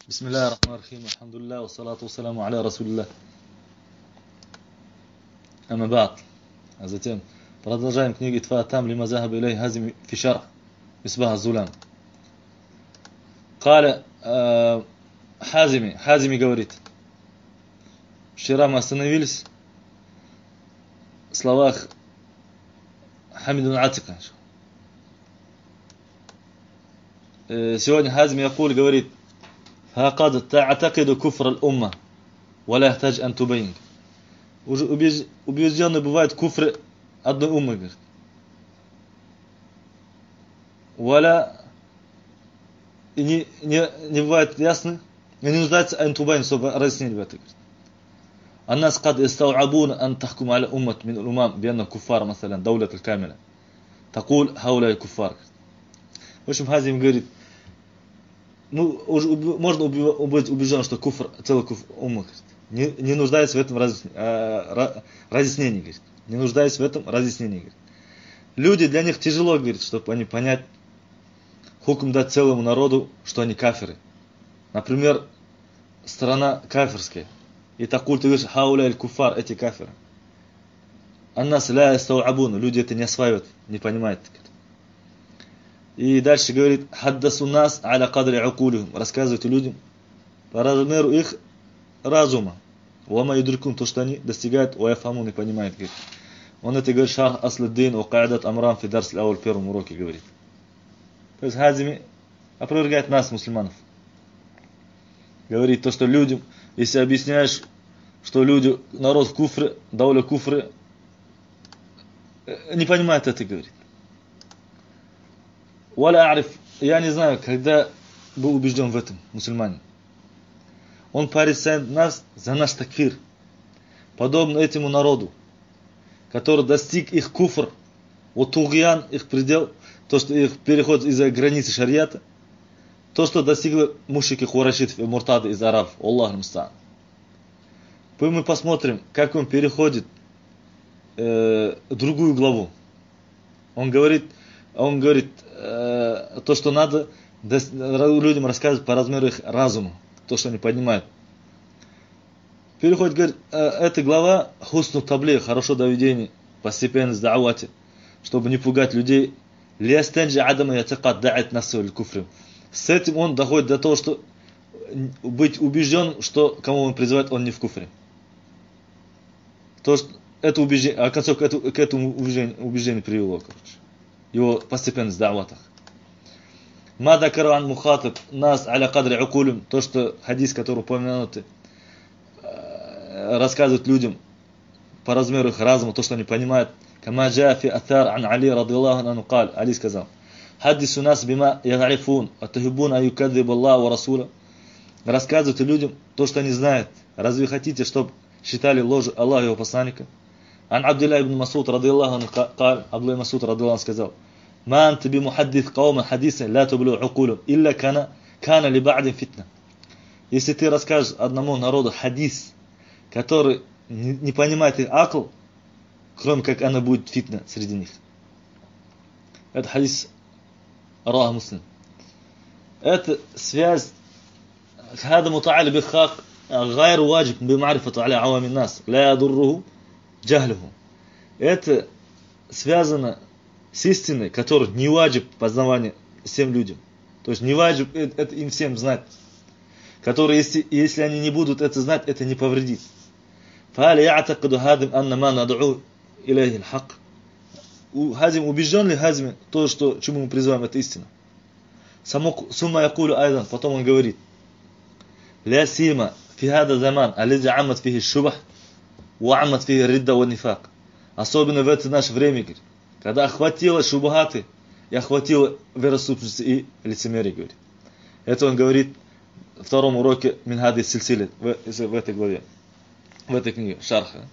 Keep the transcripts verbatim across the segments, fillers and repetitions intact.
بسم الله الرحمن الرحيم الحمد لله والصلاة والسلام على رسول الله. أما بعد, а затем продолжаем книгу Итфа Там лима захаба илейхи Хазими фи шарх Мисбах аз-Зулам. قال Хазими, Хазими говорит, вчера мы остановились в словах Хамид ибн Атика. Сегодня Хазими Якуль говорит: «Хакад та'атакиду куфр аль-умма, ва ла яхтадж ан тубайн». Уже убежденный бывает куфры одной уммы, говорит. Валя и не, не, не бывает ясно, и не нуждается ан тубайн, чтобы разъяснили в это. الناس قد يستوعبون أن تحكم على أمة من الأمم بأنه كفار, مثلا دولة الكاملة تقول هؤلاء كفار. В общем, Хазим говорит, ну, уже можно быть убежден, что куфр, целый куфр умма, не, не нуждается в этом разъяснении, говорит. Не нуждается в этом разъяснении, говорит. Люди, для них тяжело, говорит, чтобы они понять, хукм дать целому народу, что они кафиры. Например, страна кафирская. И такуль ты говоришь, хауля аль-куфар, эти кафиры. Аннас ля ястауабун, люди это не осваивают, не понимают. И дальше говорит, хаддасу нас аля кадри акулихум, рассказывайте людям по размеру их разума. Вама юдрикун, то, что они достигают, уафаму, не понимают, говорит. Он это говорит, шарх аслиддин, уqa'idat амрам фи дарс ал-аул, в первом уроке говорит. То есть Хазими опровергает нас, мусульманов. Говорит то, что людям, если объясняешь, что люди, народ в куфре, дауля куфре, не понимает это, говорит. Валя ариф, я не знаю, когда был убежден в этом мусульманин. Он порицает нас за наш такфир, подобно этому народу, который достиг их куфр, вот тугьян, их предел, то, что их переход из-за границы шариата, то, что достигло мушрики хурашид и муртады из арабов. Аллах муста'ан. Мы посмотрим, как он переходит э, другую главу. Он говорит, он говорит э, то, что надо людям рассказывать по размеру их разума, то, что они понимают. Переходит, говорит, э, эта глава хусну таблиг, хорошо доведение, постепенность да'вати, чтобы не пугать людей. Лиастенджи адама ятикат да'ат насу аль-куфри. С этим он доходит до того, что быть убежден, что кому он призывает, он не в куфре. То, что это убеждение, а концов к этому, к этому убеждению, убеждению привело, короче. Его постепенность в да'ватах. Мада карван мухатаб нас аля кадри акулим, то, что хадис, который упомянутый, рассказывает людям по размеру их разума, то, что они понимают. Кама джа фи атар ан Али радиллаху анху каль, Али сказал: «Хаддису нас бима ягарифун, атахибун аюкадзиб Аллах ва Расула». Рассказывайте людям то, что они знают. Разве хотите, чтобы считали ложь Аллаха и его посланника? Ан Абдулlah ибн Масуд радиллаху анху каль, Абдулlah ибн Масуд радиллаху сказал: «Ма анта би мухаддис каума хадиса ла тублу акулум, илля кана кана ли ба'дин фитна». Если ты расскажешь одному народу хадис, который не, не понимает их акл, кроме как она будет фитна среди них. Это хадис Рах Муслим. Это связь هذا متعلق بالخاق غير واجب بمعرفته على عوام الناس لا يضره جهله. Это связано с истиной, которая не ваджиб познавание всем людям. То есть не ваджиб это им всем знать. Которые, если, если они не будут это знать, это не повредит. فهل يعتقد هذا أن ما ندعو إليه الحق. Хазим убежден ли Хазим то, что, чему мы призываем, это истина? Сумма якулю айдан, потом он говорит: ля сима фи хада заман, ализи аммат фихи шубах, ва аммат фихи ридда ва нифак. Особенно в это наше время, говорит, когда охватило шубахаты и охватило вероотступность и лицемерие, говорит. Это он говорит в втором уроке Минхади Сильсили, в, в этой главе, в этой книге, Шарха.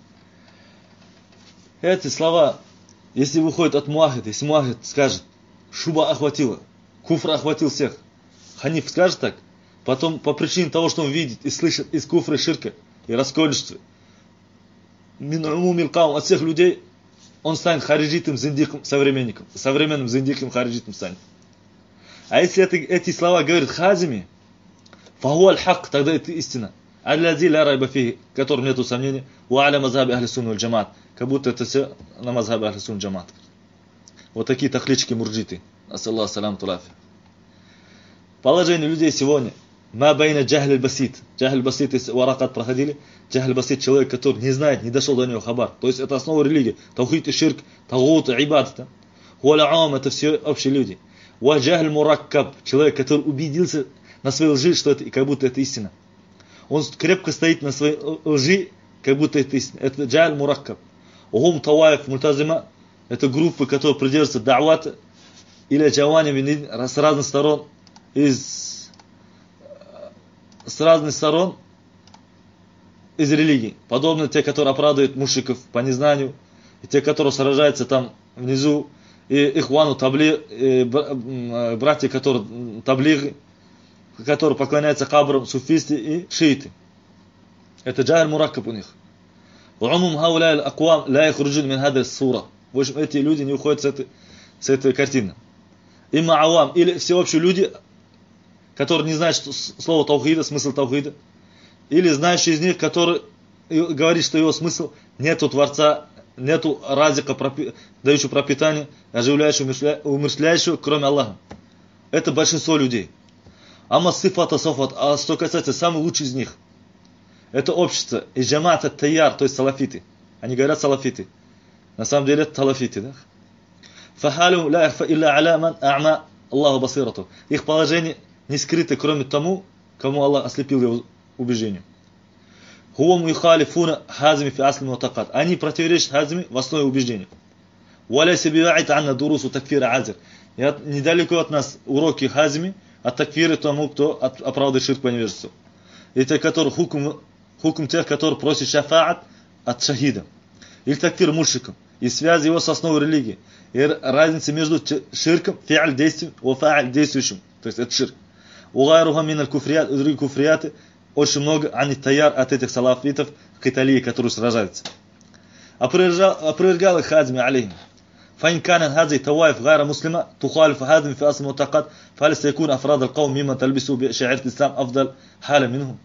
Эти слова, если выходит от муахида, если муахид скажет, шуба охватила, куфр охватил всех, ханиф скажет так, потом по причине того, что он видит и слышит из куфра, ширка и раскольничества, мин умумил каум, от всех людей, он станет хариджитым зиндиком, современником, современным зиндиком хариджитом станет. А если это, эти слова говорит Хазими, фаху аль-хак, тогда это истина. Алладзи ля райба фихи, в котором нету сомнений, ва аля мазхаби ахли сунна валь джамаат, как будто это все на мазхабе ахли сунна джамаат. Вот такие тахлички мурджиты. Ассаллаху саламту лафи. Положение людей сегодня. Ма байна джахль басит. Джахль басит, если варакат проходили, джахль басит человек, который не знает, не дошел до него хабар. То есть это основа религии. Таухид и ширк, тагут и ибадата. Хуаляам, это все общие люди. Ва джахль мураккаб, человек, который убедился на своей лжи, что это, как будто это истина. Он крепко стоит на своей лжи, как будто это истина. Это джахль мураккаб. Ухум таваиф мультазима, это группы, которые придерживаются да'вата или джавани с разных сторон, из, с разных сторон из религии. Подобно те, которые оправдывают мушриков по незнанию, и те, которые сражаются там внизу, и ихвану табли, и братья, которые таблиги, которые поклоняются кабрам, суфисты и шииты. Это джахль мураккаб у них. وعموم هؤلاء الأقوام لا يخرجون من هذه الصورة. В общем, эти люди не уходят с этой, с этой картины. Имма авам, или всеобщие люди, которые не знают что, слово таухида, смысл таухида, или знающие из них, которые говорят, что его смысл нету Творца, нету разика, пропи, дающего пропитание, оживляющего, умерщвляющего, кроме Аллаха. Это большинство людей. Амма сифата софат, а что касается самых лучших из них, это общество, и джамаат ат-тайяр, то есть салафиты. Они говорят салафиты. На самом деле это салафиты, да? Фахалю ла яхфа илля аля ман а'ма Аллаху басирату. Их положение не скрыто, кроме тому, кому Аллах ослепил его убеждение. Хуам юхалифуна хазми фи асли мутакат. Они противоречат хазми в основе убеждения. Валя сиби'айт анна дурусу такфира азир. Недалеко от нас уроки хазми от такфира тому, кто оправдывает ширк по невежеству. И те, которые хукм, хукм тех, которые просят шафаат от шахида. Или такфир мушриком. И связь его с основой религии. И разница между ширком, фи'аль действием, и фа'аль действующим. То есть это ширк. Угайруха миналь куфрият, и другие куфрияты, очень много, ани таяр от этих салафитов, киталии, которые сражаются. Опровергал их хазми алейхим. فإن كان هذه الطوائف غير مسلمة تخالف هذه في أصل المعتقد فهل سيكون أفراد القوم ممن تلبسوا بشعيرة الإسلام أفضل حالا منهم.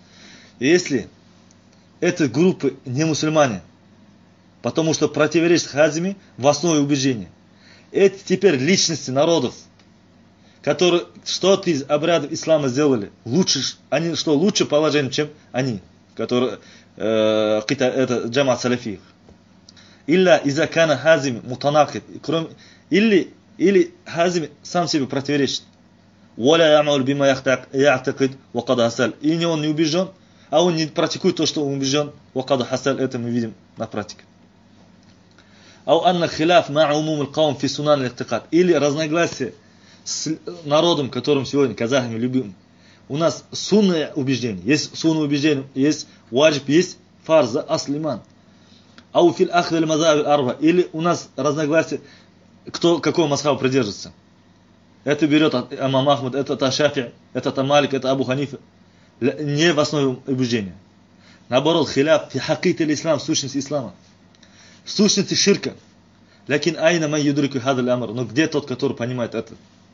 Если эти группы не мусульмане, потому что противоречат хазми в основе убеждения, эти теперь личности народов, которые что-то из обрядов ислама сделали, лучше, они что, лучше положение, чем они, которые э, это джамаат салафиев. Илля иза кана хазими мутанакид, кроме или или хазими сам себе противоречит. Валя ямауль бима я'такид ва кад хасаль. И не он не убежден, а он не практикует то, что он убежден. Ва кад хасаль, это мы видим на практике. Ау анна хиляф ма умум аль-каум фи сунан аль-и'тикад. Или разногласие с народом, которым сегодня казахами любим. У нас сунное убеждение, есть сунное убеждение, есть ваджиб, есть фарз, аслиман. Ау фил ахд аль-мазхаб аль-арба. Или у нас разногласие, кто какого мазхаба придерживается. Это берет от имама Ахмад, это от Шафи, это от Малик, это Абу Ханифа. Не в основе убеждения. Наоборот, хиляф фи хакит аль-ислам, сущность ислама. Сущности ширка. Лакин айна ман юдрику хада аль-амр. Но где тот, который понимает это?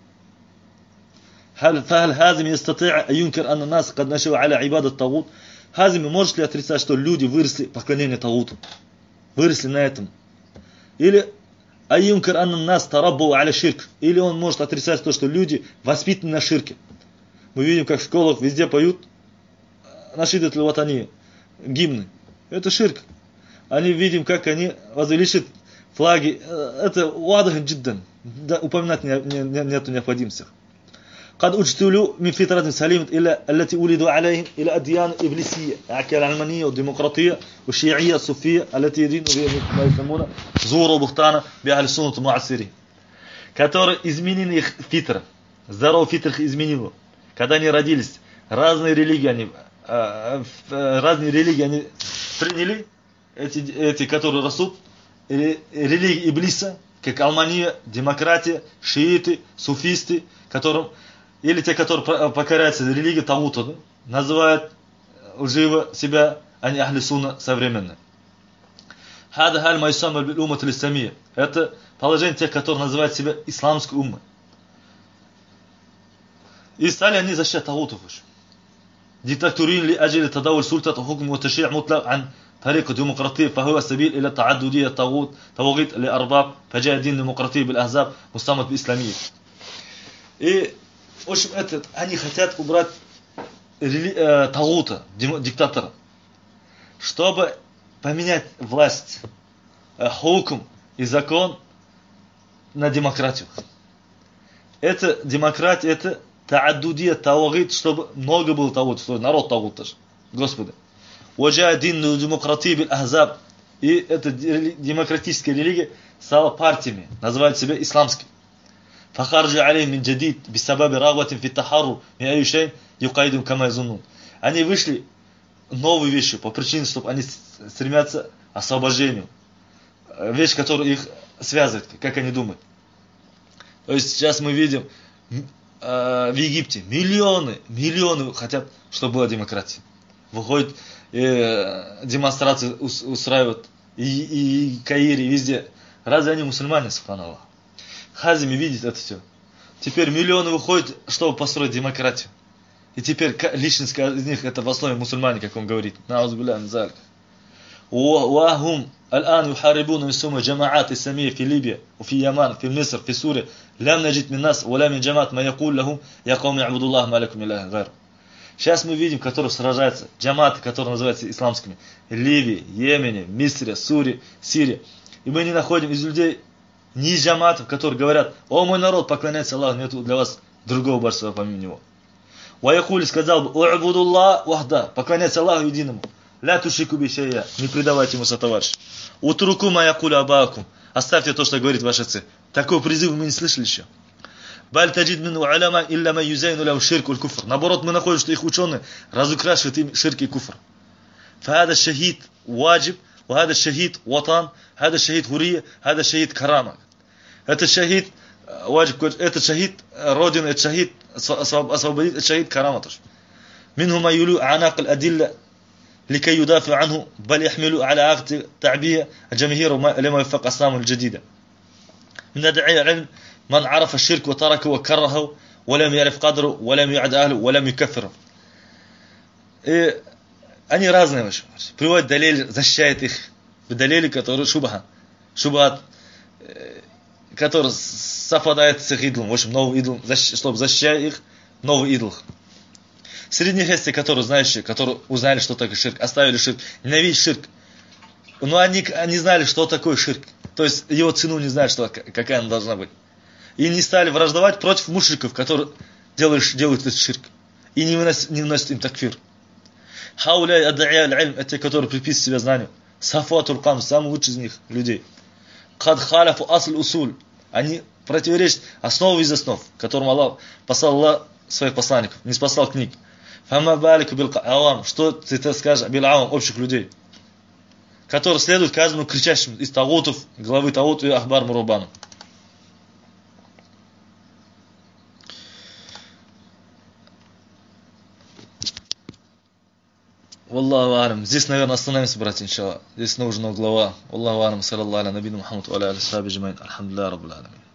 Фахаль хазими ястати'а юнкер анна нас кад нашива аля ибадат тагут. Хазими может ли отрицать, что люди выросли поклонение тагуту? Выросли на этом. Или айюнкар анна нас тараббу аля ширк. Или он может отрицать то, что люди воспитаны на ширке. Мы видим, как в школах везде поют нашидат ль-ватани, гимны. Это ширк. Они видим, как они возвеличат флаги. Это вадах джиддан. Упоминать не, не, не, нету необходимости. قد اجتلوا من فطرة سليمة إلى التي ولدوا عليهم إلى أديان إبليسية العلمانية والديمقراطية والشيعية الصوفية التي يدينوا ما يسمونه زور وبختانة بأهل السنة المعاصرين, которые изменили их фитра, здоровый фитр их изменил. Когда они родились, разные религии они, разные религии они приняли, эти, эти которые растут, религии Иблиса, как Алмания, демократия, шииты, суфисты, которым или те, которые покоряются религии Тагута, да, называют лживо себя, они ахли сунна современные. Хада халь майсамаль бил уммат аль-исламия. Это положение тех, которые называют себя исламской уммой. И стали они защищать Тагутов. ديكتاتوريين لأجل تداول سلطة وحكم وتشريع مطلق عن طريقة ديمقراطية، فهو سبيل إلى تعددية طاغوت طواغيت لأرباب، فجاء دين ديمقراطي بالأحزاب مستعمر بإسلامية. И, в общем, этот, они хотят убрать рели, э, тагута, диктатора, чтобы поменять власть, э, хукм и закон на демократию. Это демократия, это тааддудия тавагит, чтобы много было тавагут, чтобы народ тавагут тоже. Господи. Ваджа дин демократии бил ахзаб. И эта демократическая религия стала партиями, называют себя исламским. Фахарджа алейм мин джадид бисабаби рагватин фи тахарру ми ай шей юкайдум кама язуннун. Они вышли новые вещи по причине, чтобы они стремятся к освобождению. Вещь, которая их связывает, как они думают. То есть сейчас мы видим э, в Египте миллионы, миллионы хотят, чтобы была демократия. Выходят, э, демонстрации устраивают и, и, и Каире, и везде. Разве они мусульмане, субханаллах? Хазими видит это все. Теперь миллионы выходят, чтобы построить демократию. И теперь личность из них это в основе мусульмане, как он говорит. وهم الآن يحاربون من سمى جماعات إسلامية في ليبيا وفي يمن في مصر في سوريا لم نجد من الناس ولا من جماعة ما يقول لهم يا قوم اعبدوا الله ما لكم من إله غيره. Сейчас мы видим, которые сражаются, джаматы, которые называются исламскими, Ливии, Йемене, Мисре, Сурии, Сирии. И мы не находим из людей ни из джаматов, которые говорят: о мой народ, поклоняйся Аллаху, нет для вас другого божества помимо него. Ваякули сказал бы: у'будуллах вахда, поклоняйся Аллаху единому. Ля тушрику би шай'а, не предавайте ему сотоварища. Утруку ма якулю абаакум, оставьте то, что говорит ваши отцы. Такого призыва мы не слышали еще. Баль таджид мин у'аляма илля ма юзайну ляу ширк уль куфр. Наоборот, мы находим, что их ученые разукрашивают им ширк и куфр. Фахада шахид ваджиб, вахада шахид ватан, хада шахид хурия, хада шахид карама. Это шахид ваджиб, это шахид родина, это шахид освободит, это шахид карама тоже. Минху ма юлю анак аль адилля لكي يدافع عنه بل يحملوا على عقد تعبية الجماهير لما يوفق أصنامه الجديدة. من أدعية العلم من عرف الشرك وتركه وكرهه ولم يعرف قدره ولم يعد أهله ولم يكفره. Они разные вообще. Приводят далиль, защищает их. Далили, которые шубха. Шубхат, который совпадает с их идолом. В общем, новый идол, чтобы защищать их, новый идол. Среди них есть те, которые знающие, которые узнали, что такое ширк, оставили ширк, ненавидят ширк. Но они, они знали, что такое ширк. То есть его цену не знают, что, какая она должна быть. И не стали враждовать против мушриков, которые делают, делают этот ширк. И не выносят, не выносят им такфир. Хауляй ад'ия аль-илм, это те, которые приписывают себе знанию. Сафатул кам, самый лучший из них людей. Кад халяфу асль усуль. Они противоречат основу из основ, которым Аллах послал Аллах своих посланников, не спасал книг. Фама балику бил авам, что ты это скажешь бил авам, общих людей, которые следуют каждому кричащему из тагутов, главы тагут и ахбар мурубану. Валлаху алям. Здесь, наверное, остановимся, братья, иншаллах. Здесь нужна глава. Валлаху алям. Саллаллаху аля набину Мухаммаду аля аля сахаби джамаин. Альхамдулиллахи раббил аламин.